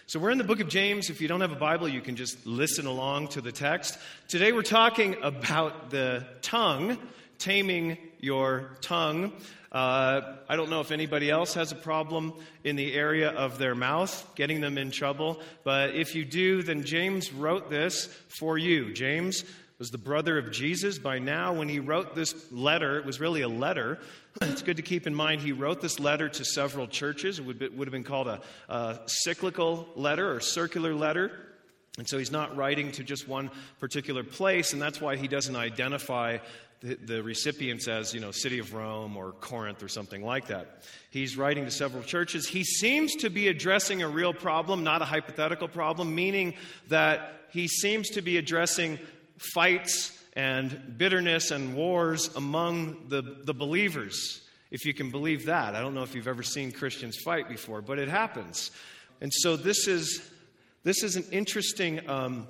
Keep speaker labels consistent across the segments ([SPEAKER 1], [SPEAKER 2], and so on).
[SPEAKER 1] So we're in the book of James. If you don't have a Bible, you can just listen along to the text. Today we're talking about the tongue, taming your tongue. I don't know if anybody else has a problem in the area of their mouth, getting them in trouble. But if you do, then James wrote this for you. James was the brother of Jesus. By now, when he wrote this letter, it was really a letter. It's good to keep in mind he wrote this letter to several churches. It would have been called a cyclical letter or circular letter. And so he's not writing to just one particular place, and that's why he doesn't identify the recipients as, City of Rome or Corinth or something like that. He's writing to several churches. He seems to be addressing a real problem, not a hypothetical problem, meaning that he seems to be addressing fights and bitterness and wars among the believers, if you can believe that. I don't know if you've ever seen Christians fight before, but it happens. And so this is an interesting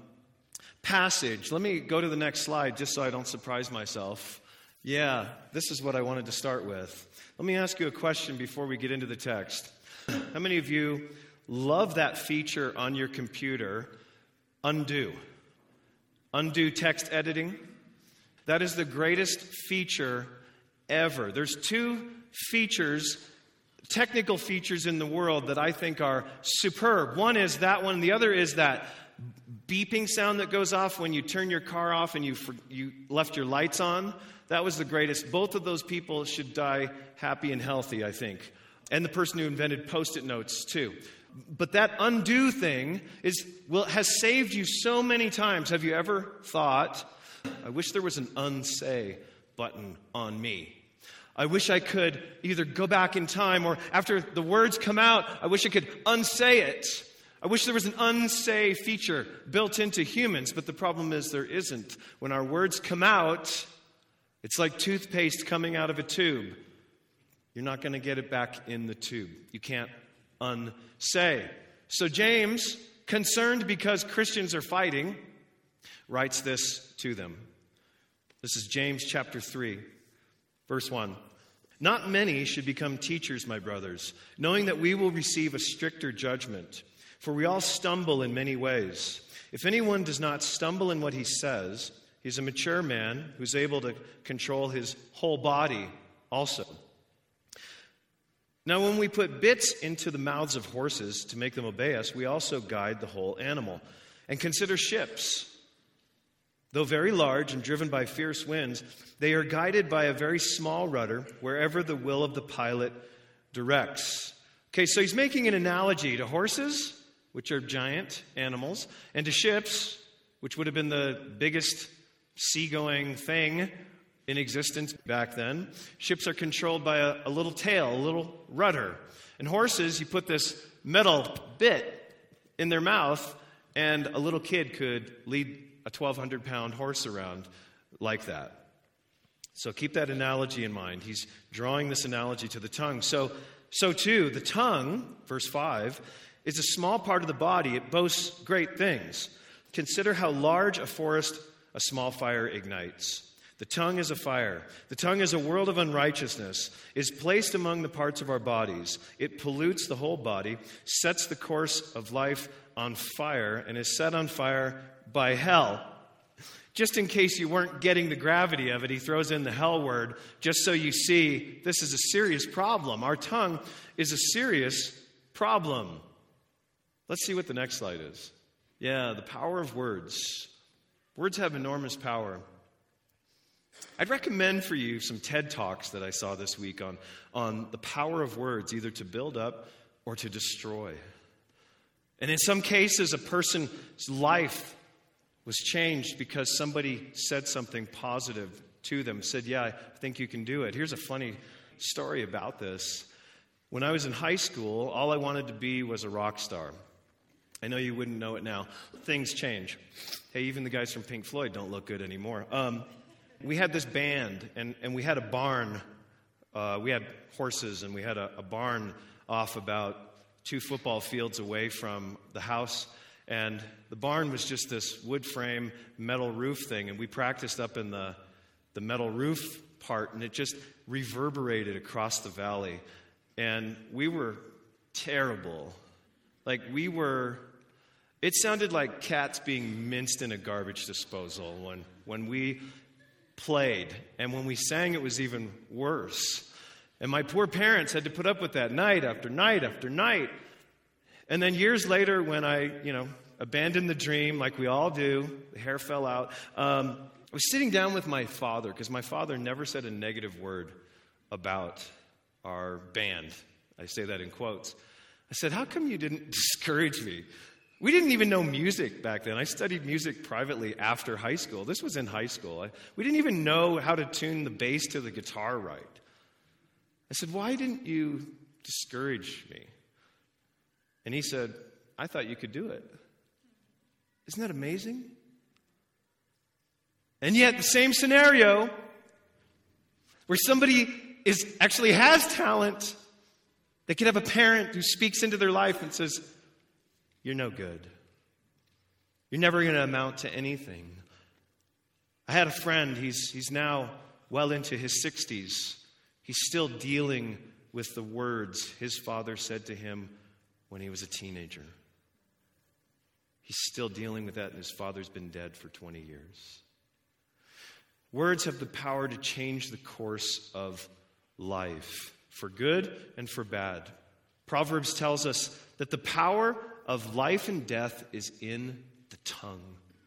[SPEAKER 1] passage. Let me go to the next slide just so I don't surprise myself. Yeah, this is what I wanted to start with. Let me ask you a question before we get into the text. How many of you love that feature on your computer, undo? Undo text editing. That is the greatest feature ever. There's two features, technical features in the world that I think are superb. One is that one. The other is that beeping sound that goes off when you turn your car off and you left your lights on. That was the greatest. Both of those people should die happy and healthy, I think. And the person who invented Post-it notes, too. But that undo thing has saved you so many times. Have you ever thought, I wish there was an unsay button on me? I wish I could either go back in time, or after the words come out, I wish I could unsay it. I wish there was an unsay feature built into humans, but the problem is there isn't. When our words come out, it's like toothpaste coming out of a tube. You're not going to get it back in the tube. You can't unsay. So James, concerned because Christians are fighting, writes this to them. This is James chapter 3, verse 1. Not many should become teachers, my brothers, knowing that we will receive a stricter judgment. For we all stumble in many ways. If anyone does not stumble in what he says, he's a mature man who's able to control his whole body also. Now, when we put bits into the mouths of horses to make them obey us, we also guide the whole animal. And consider ships. Though very large and driven by fierce winds, they are guided by a very small rudder wherever the will of the pilot directs. Okay, so he's making an analogy to horses, which are giant animals, and to ships, which would have been the biggest seagoing thing in existence back then. Ships are controlled by a little tail, a little rudder. And horses, you put this metal bit in their mouth, and a little kid could lead a 1,200-pound horse around like that. So keep that analogy in mind. He's drawing this analogy to the tongue. So too, the tongue, verse 5, is a small part of the body. It boasts great things. Consider how large a forest a small fire ignites. The tongue is a fire. The tongue is a world of unrighteousness, is placed among the parts of our bodies. It pollutes the whole body, sets the course of life on fire, and is set on fire by hell. Just in case you weren't getting the gravity of it, he throws in the hell word, just so you see this is a serious problem. Our tongue is a serious problem. Let's see what the next slide is. Yeah, the power of words. Words have enormous power. I'd recommend for you some TED Talks that I saw this week on the power of words, either to build up or to destroy. And in some cases, a person's life was changed because somebody said something positive to them, said, yeah, I think you can do it. Here's a funny story about this. When I was in high school, all I wanted to be was a rock star. I know you wouldn't know it now. Things change. Hey, even the guys from Pink Floyd don't look good anymore. We had this band, and we had a barn. We had horses, and we had a barn off about 2 football fields away from the house. And the barn was just this wood frame, metal roof thing. And we practiced up in the metal roof part, and it just reverberated across the valley. And we were terrible Like it sounded like cats being minced in a garbage disposal when we played. And when we sang, it was even worse. And my poor parents had to put up with that night after night after night. And then years later, when I, abandoned the dream like we all do, the hair fell out, I was sitting down with my father, because my father never said a negative word about our band. I say that in quotes. I said, how come you didn't discourage me? We didn't even know music back then. I studied music privately after high school. This was in high school. We didn't even know how to tune the bass to the guitar right. I said, why didn't you discourage me? And he said, I thought you could do it. Isn't that amazing? And yet, the same scenario where somebody actually has talent, they could have a parent who speaks into their life and says, you're no good. You're never going to amount to anything. I had a friend, he's now well into his 60s. He's still dealing with the words his father said to him when he was a teenager. He's still dealing with that, and his father's been dead for 20 years. Words have the power to change the course of life, for good and for bad. Proverbs tells us that the power of life and death is in the tongue.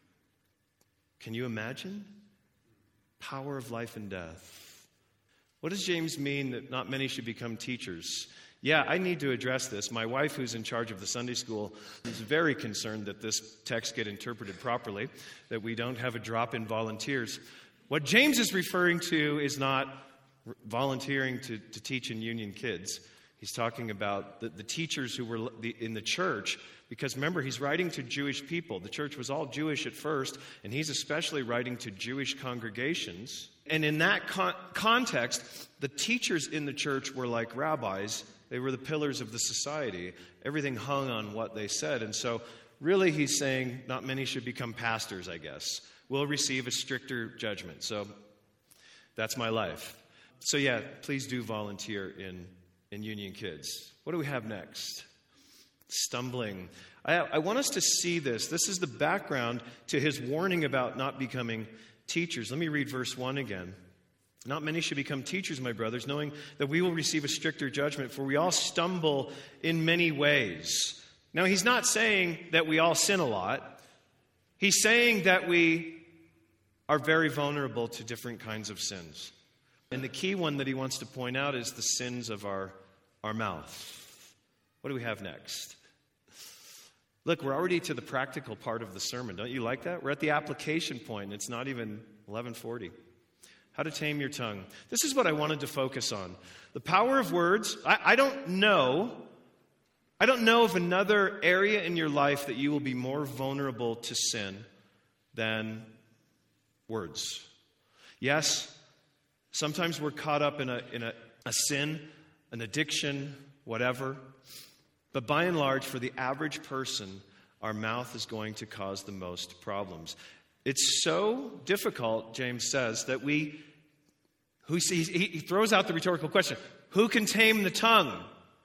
[SPEAKER 1] Can you imagine? Power of life and death. What does James mean that not many should become teachers? Yeah, I need to address this. My wife, who's in charge of the Sunday school, is very concerned that this text get interpreted properly, that we don't have a drop in volunteers. What James is referring to is not volunteering to teach in Union Kids. He's talking about the teachers who were in the church, because remember, he's writing to Jewish people. The church was all Jewish at first, and he's especially writing to Jewish congregations. And in that context, the teachers in the church were like rabbis. They were the pillars of the society. Everything hung on what they said. And so really he's saying not many should become pastors, I guess. We'll receive a stricter judgment. So that's my life. So yeah, please do volunteer in Union Kids. What do we have next? Stumbling. I want us to see this. This is the background to his warning about not becoming teachers. Let me read verse 1 again. Not many should become teachers, my brothers, knowing that we will receive a stricter judgment, for we all stumble in many ways. Now, he's not saying that we all sin a lot. He's saying that we are very vulnerable to different kinds of sins. And the key one that he wants to point out is the sins of our mouth. What do we have next? Look, we're already to the practical part of the sermon. Don't you like that? We're at the application point, and it's not even 11:40. How to tame your tongue. This is what I wanted to focus on. The power of words. I don't know of another area in your life that you will be more vulnerable to sin than words. Yes, sometimes we're caught up in a sin, an addiction, whatever. But by and large, for the average person, our mouth is going to cause the most problems. It's so difficult, James says, that he throws out the rhetorical question, who can tame the tongue?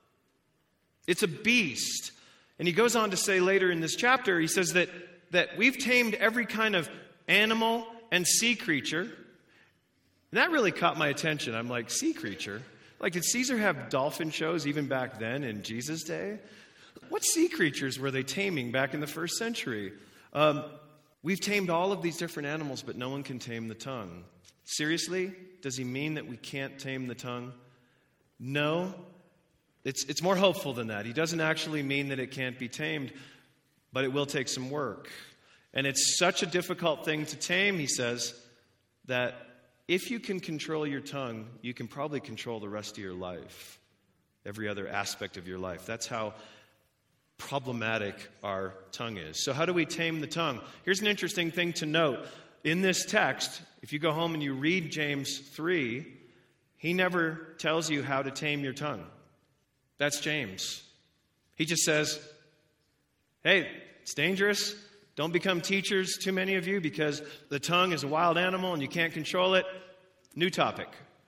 [SPEAKER 1] It's a beast. And he goes on to say later in this chapter, he says that we've tamed every kind of animal and sea creature. And that really caught my attention. I'm like, sea creature? Like, did Caesar have dolphin shows even back then in Jesus' day? What sea creatures were they taming back in the first century? We've tamed all of these different animals, but no one can tame the tongue. Seriously? Does he mean that we can't tame the tongue? No. It's more hopeful than that. He doesn't actually mean that it can't be tamed, but it will take some work. And it's such a difficult thing to tame, he says, that if you can control your tongue, you can probably control the rest of your life, every other aspect of your life. That's how problematic our tongue is. So how do we tame the tongue? Here's an interesting thing to note. In this text, if you go home and you read James 3, he never tells you how to tame your tongue. That's James. He just says, hey, it's dangerous. Don't become teachers, too many of you, because the tongue is a wild animal and you can't control it. New topic.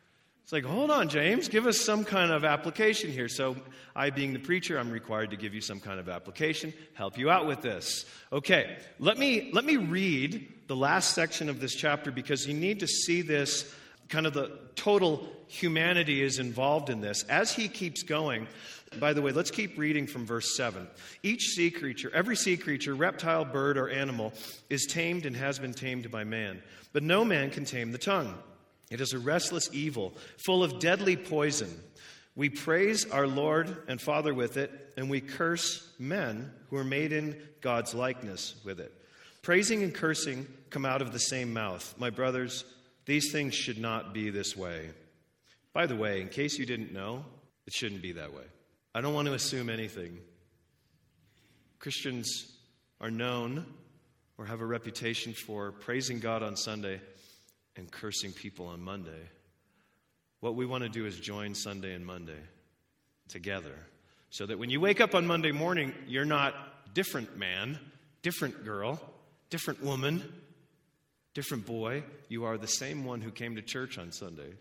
[SPEAKER 1] It's like, hold on, James, give us some kind of application here. So I, being the preacher, I'm required to give you some kind of application, help you out with this. Okay, let me read the last section of this chapter because you need to see this, kind of the total humanity is involved in this. As he keeps going, by the way, let's keep reading from verse 7. Each sea creature, every sea creature, reptile, bird, or animal, is tamed and has been tamed by man. But no man can tame the tongue. It is a restless evil, full of deadly poison. We praise our Lord and Father with it, and we curse men who are made in God's likeness with it. Praising and cursing come out of the same mouth. My brothers, these things should not be this way. By the way, in case you didn't know, it shouldn't be that way. I don't want to assume anything. Christians are known or have a reputation for praising God on Sunday and cursing people on Monday. What we want to do is join Sunday and Monday together so that when you wake up on Monday morning, you're not different man, different girl, different woman, different boy. You are the same one who came to church on Sunday.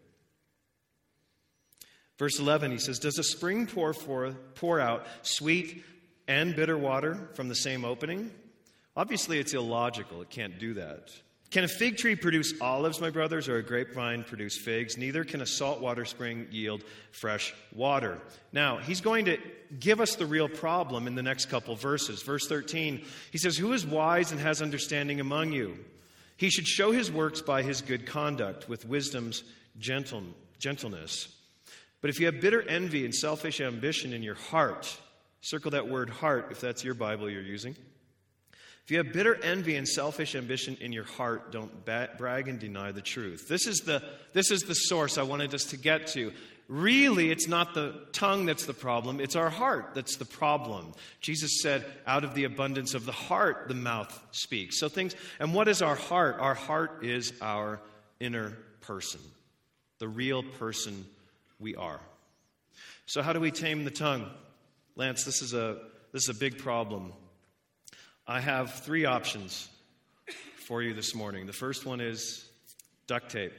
[SPEAKER 1] Verse 11, he says, does a spring pour out sweet and bitter water from the same opening? Obviously, it's illogical. It can't do that. Can a fig tree produce olives, my brothers, or a grapevine produce figs? Neither can a saltwater spring yield fresh water. Now, he's going to give us the real problem in the next couple verses. Verse 13, he says, who is wise and has understanding among you? He should show his works by his good conduct with wisdom's gentleness. But if you have bitter envy and selfish ambition in your heart, circle that word heart if that's your Bible you're using. If you have bitter envy and selfish ambition in your heart, don't brag and deny the truth. This is the source I wanted us to get to. Really, it's not the tongue that's the problem. It's our heart that's the problem. Jesus said, out of the abundance of the heart, the mouth speaks. And what is our heart? Our heart is our inner person, the real person we are. So how do we tame the tongue? Lance, this is a big problem. I have 3 options for you this morning. The first one is duct tape.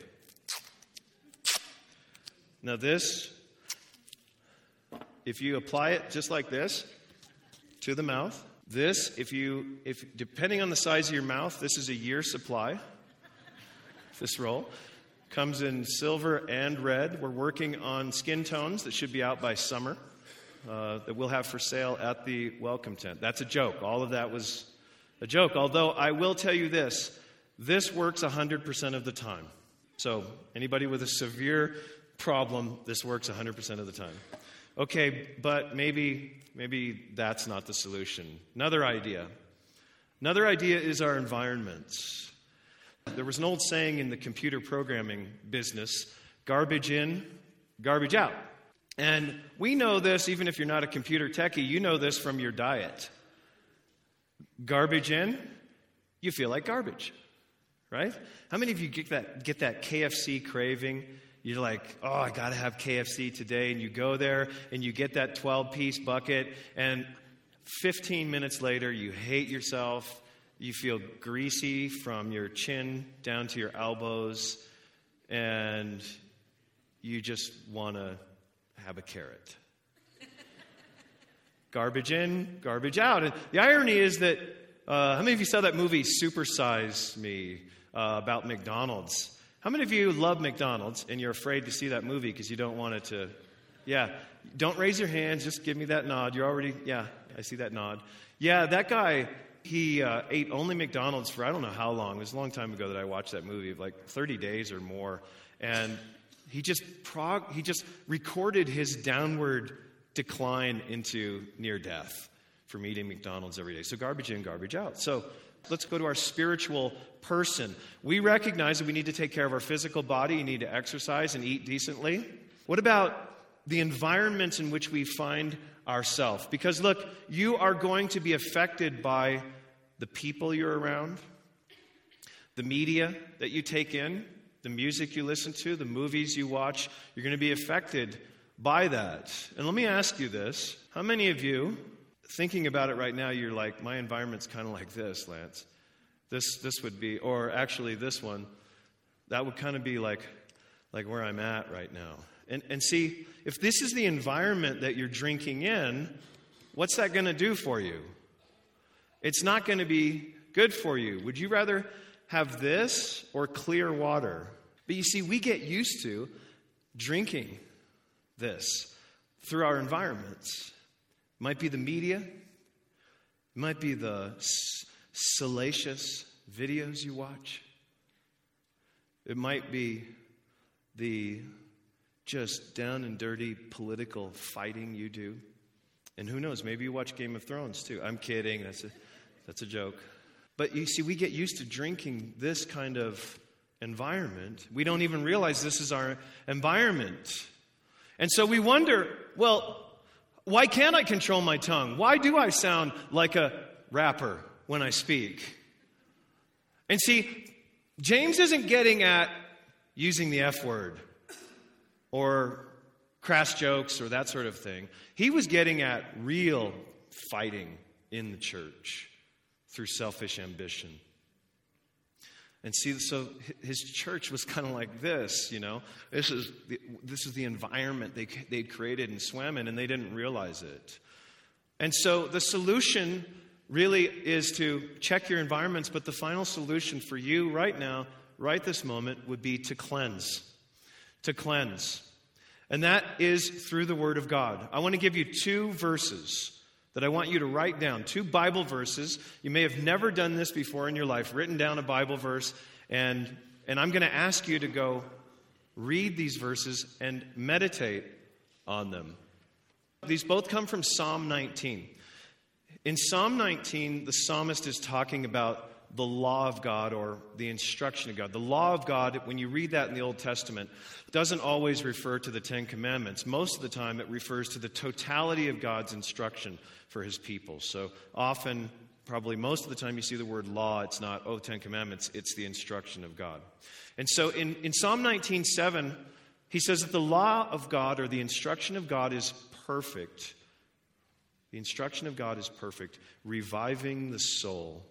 [SPEAKER 1] Now this, if you apply it just like this to the mouth, this, if depending on the size of your mouth, this is a year's supply. This roll comes in silver and red. We're working on skin tones that should be out by summer. That we'll have for sale at the welcome tent. That's a joke. All of that was a joke. Although I will tell you this works 100% of the time. So anybody with a severe problem, this works 100% of the time. Okay, but maybe that's not the solution. Another idea is our environments. There was an old saying in the computer programming business, garbage in, garbage out. And we know this, even if you're not a computer techie, you know this from your diet. Garbage in, you feel like garbage, right? How many of you get that KFC craving? You're like, oh, I got to have KFC today. And you go there and you get that 12-piece bucket. And 15 minutes later, you hate yourself. You feel greasy from your chin down to your elbows. And you just want to have a carrot. Garbage in, garbage out. And the irony is that, how many of you saw that movie, Super Size Me, about McDonald's? How many of you love McDonald's and you're afraid to see that movie because you don't want it to, don't raise your hands, just give me that nod. You're already, I see that nod. Yeah, that guy, he ate only McDonald's for I don't know how long. It was a long time ago that I watched that movie, like 30 days or more. And he just recorded his downward decline into near death from eating McDonald's every day. So garbage in, garbage out. So let's go to our spiritual person. We recognize that we need to take care of our physical body. You need to exercise and eat decently. What about the environments in which we find ourselves? Because look, you are going to be affected by the people you're around, the media that you take in, the music you listen to, the movies you watch. You're going to be affected by that. And let me ask you this. How many of you, thinking about it right now, you're like, my environment's kind of like this, Lance. This would be, or actually this one, that would kind of be like like where I'm at right now. And see, if this is the environment that you're drinking in, what's that going to do for you? It's not going to be good for you. Would you rather have this or clear water? But you see, we get used to drinking this through our environments. It might be the media. It might be the salacious videos you watch. It might be the just down and dirty political fighting you do. And who knows, maybe you watch Game of Thrones too. I'm kidding, that's a joke. But you see, we get used to drinking this kind of environment. We don't even realize this is our environment. And so we wonder, well, why can't I control my tongue? Why do I sound like a rapper when I speak? And see, James isn't getting at using the F word or crass jokes or that sort of thing. He was getting at real fighting in the church through selfish ambition. And see, so his church was kind of like this, you know. This is the environment they'd created and swam in, and they didn't realize it. And so the solution really is to check your environments, but the final solution for you right now, right this moment, would be to cleanse. To cleanse. And that is through the Word of God. I want to give you 2 verses that I want you to write down. 2 Bible verses. You may have never done this before in your life, written down a Bible verse, and I'm going to ask you to go read these verses and meditate on them. These both come from Psalm 19. In Psalm 19, the psalmist is talking about the law of God or the instruction of God. The law of God, when you read that in the Old Testament, doesn't always refer to the 10 Commandments. Most of the time, it refers to the totality of God's instruction for his people. So often, probably most of the time you see the word law, it's not, 10 Commandments, it's the instruction of God. And so in Psalm 19:7, he says that the law of God or the instruction of God is perfect. The instruction of God is perfect, reviving the soul.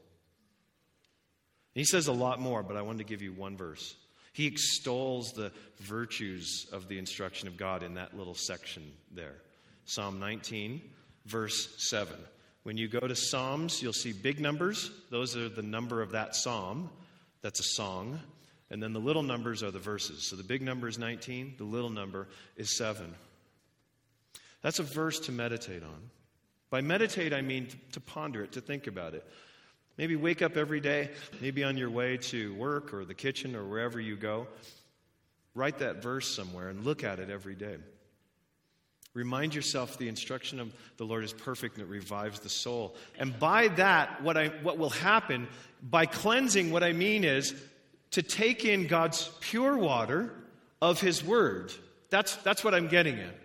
[SPEAKER 1] He says a lot more, but I wanted to give you one verse. He extols the virtues of the instruction of God in that little section there. Psalm 19, verse 7. When you go to Psalms, you'll see big numbers. Those are the number of that psalm. That's a song. And then the little numbers are the verses. So the big number is 19. The little number is 7. That's a verse to meditate on. By meditate, I mean to ponder it, to think about it. Maybe wake up every day, maybe on your way to work or the kitchen or wherever you go. Write that verse somewhere and look at it every day. Remind yourself the instruction of the Lord is perfect and it revives the soul. And by that, what will happen, by cleansing, what I mean is to take in God's pure water of His Word. That's what I'm getting at.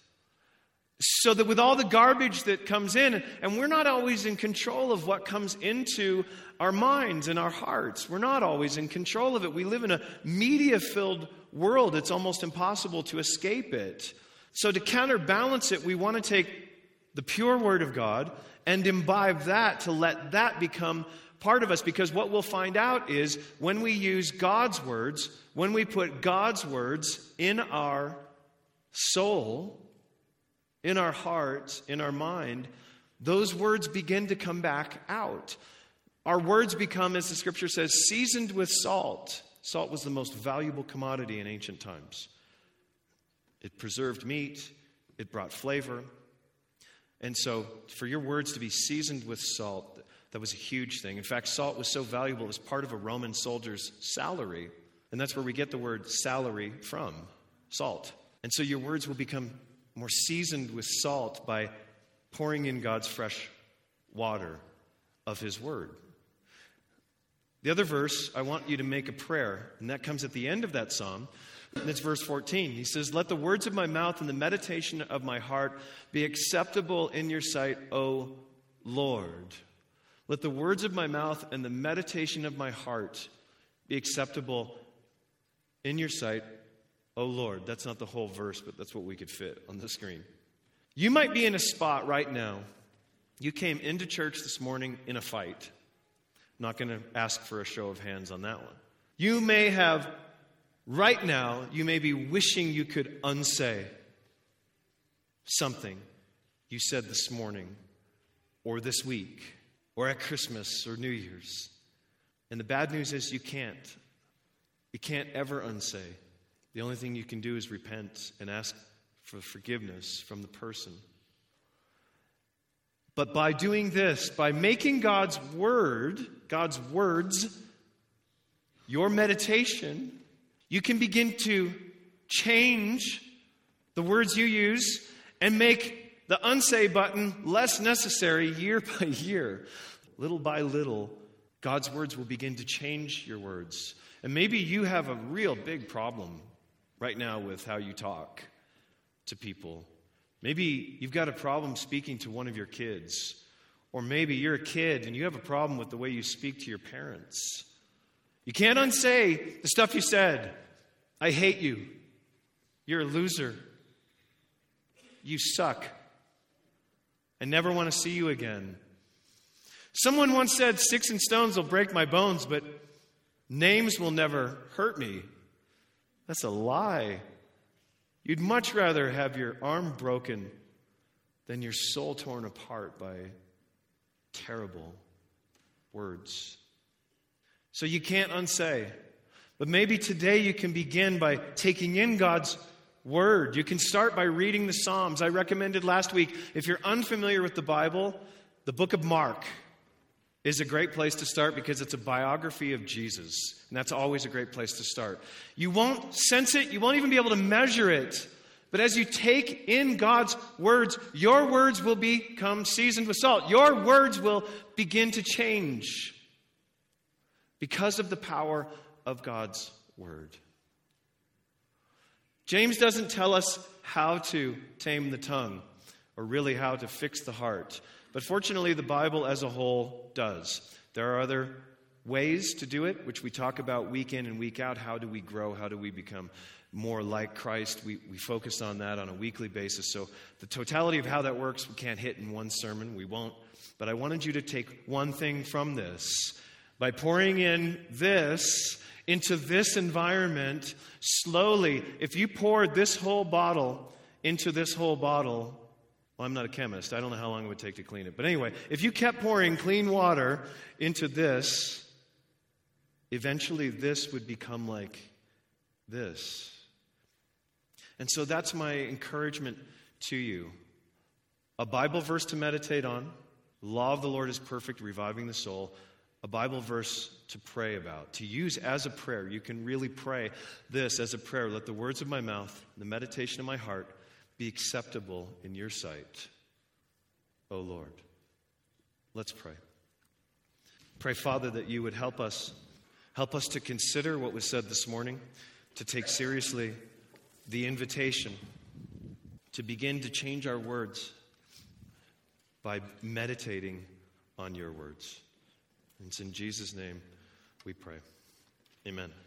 [SPEAKER 1] So that with all the garbage that comes in, and we're not always in control of what comes into our minds and our hearts. We're not always in control of it. We live in a media-filled world. It's almost impossible to escape it. So to counterbalance it, we want to take the pure Word of God and imbibe that, to let that become part of us. Because what we'll find out is when we use God's words, when we put God's words in our soul, in our hearts, in our mind, those words begin to come back out. Our words become, as the Scripture says, seasoned with salt. Salt was the most valuable commodity in ancient times. It preserved meat. It brought flavor. And so for your words to be seasoned with salt, that was a huge thing. In fact, salt was so valuable, it was part of a Roman soldier's salary. And that's where we get the word salary from, salt. And so your words will become more seasoned with salt by pouring in God's fresh water of His Word. The other verse, I want you to make a prayer, and that comes at the end of that psalm, and it's verse 14. He says, "Let the words of my mouth and the meditation of my heart be acceptable in your sight, O Lord." Let the words of my mouth and the meditation of my heart be acceptable in your sight, O Lord. That's not the whole verse, but that's what we could fit on the screen. You might be in a spot right now. You came into church this morning in a fight. I'm not going to ask for a show of hands on that one. You may have Right now, you may be wishing you could unsay something you said this morning, or this week, or at Christmas or New Year's. And the bad news is you can't. You can't ever unsay. The only thing you can do is repent and ask for forgiveness from the person. But by doing this, by making God's word, God's words, your meditation, you can begin to change the words you use and make the unsay button less necessary year by year. Little by little, God's words will begin to change your words. And maybe you have a real big problem right now with how you talk to people. Maybe you've got a problem speaking to one of your kids. Or maybe you're a kid and you have a problem with the way you speak to your parents. You can't unsay the stuff you said. I hate you. You're a loser. You suck. I never want to see you again. Someone once said, "Sticks and stones will break my bones, but names will never hurt me." That's a lie. You'd much rather have your arm broken than your soul torn apart by terrible words. So you can't unsay. But maybe today you can begin by taking in God's word. You can start by reading the Psalms. I recommended last week, if you're unfamiliar with the Bible, the book of Mark is a great place to start because it's a biography of Jesus. And that's always a great place to start. You won't sense it. You won't even be able to measure it. But as you take in God's words, your words will become seasoned with salt. Your words will begin to change because of the power of God's word. James doesn't tell us how to tame the tongue or really how to fix the heart. But fortunately, the Bible as a whole does. There are other ways to do it, which we talk about week in and week out. How do we grow? How do we become more like Christ? We focus on that on a weekly basis. So the totality of how that works, we can't hit in one sermon. We won't. But I wanted you to take one thing from this. By pouring in this into this environment slowly, if you poured this whole bottle into this whole bottle, well, I'm not a chemist. I don't know how long it would take to clean it. But anyway, if you kept pouring clean water into this, eventually this would become like this. And so that's my encouragement to you. A Bible verse to meditate on. The law of the Lord is perfect, reviving the soul. A Bible verse to pray about, to use as a prayer. You can really pray this as a prayer. Let the words of my mouth, the meditation of my heart, be acceptable in your sight, O Lord. Let's pray. Pray, Father, that you would help us to consider what was said this morning, to take seriously the invitation to begin to change our words by meditating on your words. And it's in Jesus' name we pray. Amen.